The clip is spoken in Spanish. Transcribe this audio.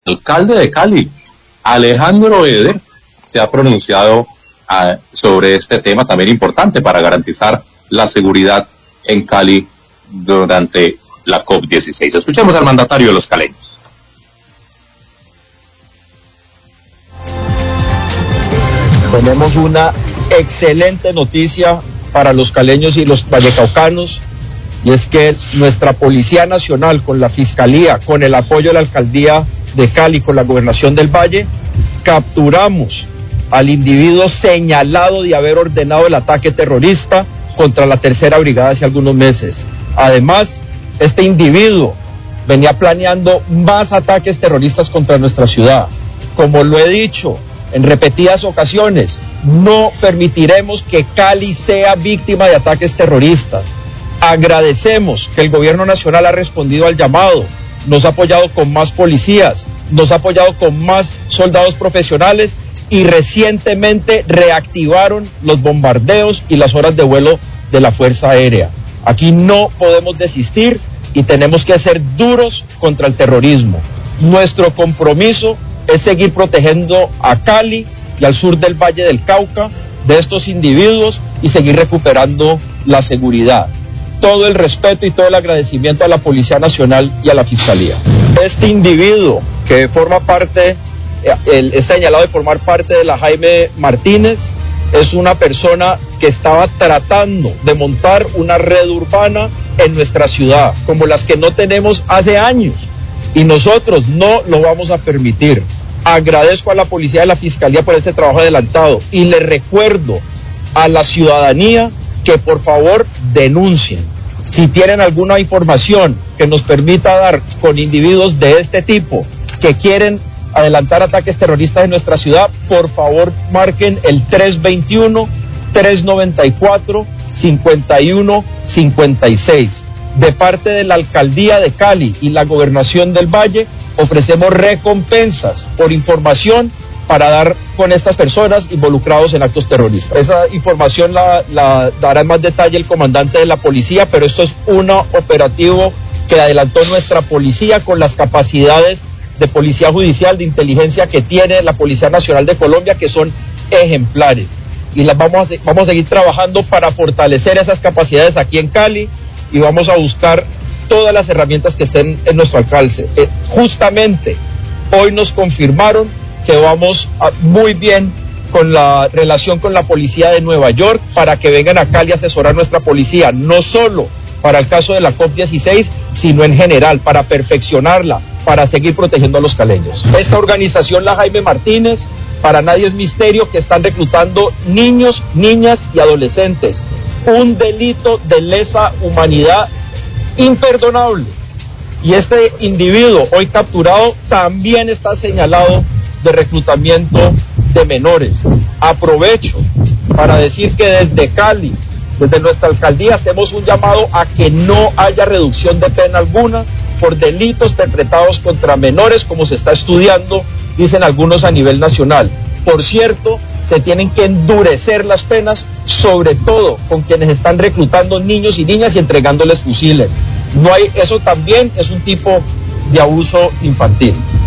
alcalde de Cali, Alejandro Eder, se ha pronunciado sobre este tema también importante para garantizar la seguridad en Cali durante la COP16. Escuchemos al mandatario de los caleños. Tenemos una excelente noticia para los caleños y los vallecaucanos, y es que nuestra Policía Nacional, con la Fiscalía, con el apoyo de la Alcaldía de Cali, con la Gobernación del Valle, capturamos al individuo señalado de haber ordenado el ataque terrorista contra la Tercera Brigada hace algunos meses. Además, este individuo venía planeando más ataques terroristas contra nuestra ciudad. Como lo he dicho en repetidas ocasiones, no permitiremos que Cali sea víctima de ataques terroristas. Agradecemos que el gobierno nacional ha respondido al llamado, nos ha apoyado con más policías, nos ha apoyado con más soldados profesionales y recientemente reactivaron los bombardeos y las horas de vuelo de la Fuerza Aérea. Aquí no podemos desistir y tenemos que ser duros contra el terrorismo. Nuestro compromiso es seguir protegiendo a Cali y al sur del Valle del Cauca de estos individuos y seguir recuperando la seguridad. Todo el respeto y todo el agradecimiento a la Policía Nacional y a la Fiscalía. Este individuo que forma parte, es señalado de formar parte de la Jaime Martínez, es una persona que estaba tratando de montar una red urbana en nuestra ciudad, como las que no tenemos hace años, y nosotros no lo vamos a permitir. Agradezco a la Policía y a la Fiscalía por este trabajo adelantado, y le recuerdo a la ciudadanía que por favor denuncien. Si tienen alguna información que nos permita dar con individuos de este tipo que quieren adelantar ataques terroristas en nuestra ciudad, por favor marquen el 321-394-5156. De parte de la Alcaldía de Cali y la Gobernación del Valle, ofrecemos recompensas por información para dar con estas personas involucrados en actos terroristas. Esa información la dará en más detalle el comandante de la policía, pero esto es un operativo que adelantó nuestra policía con las capacidades de policía judicial, de inteligencia que tiene la Policía Nacional de Colombia, que son ejemplares. Y vamos a seguir trabajando para fortalecer esas capacidades aquí en Cali, y vamos a buscar todas las herramientas que estén en nuestro alcance. Justamente hoy nos confirmaron que vamos muy bien con la relación con la policía de Nueva York para que vengan a Cali a asesorar nuestra policía, no solo para el caso de la COP16, sino en general, para perfeccionarla, para seguir protegiendo a los caleños. Esta organización, la Jaime Martínez, para nadie es misterio que están reclutando niños, niñas y adolescentes. Un delito de lesa humanidad imperdonable. Y este individuo hoy capturado también está señalado de reclutamiento de menores. Aprovecho para decir que desde Cali, desde nuestra alcaldía, hacemos un llamado a que no haya reducción de pena alguna por delitos perpetrados contra menores, como se está estudiando, dicen algunos a nivel nacional. Por cierto, se tienen que endurecer las penas, sobre todo con quienes están reclutando niños y niñas y entregándoles fusiles. Eso también es un tipo de abuso infantil.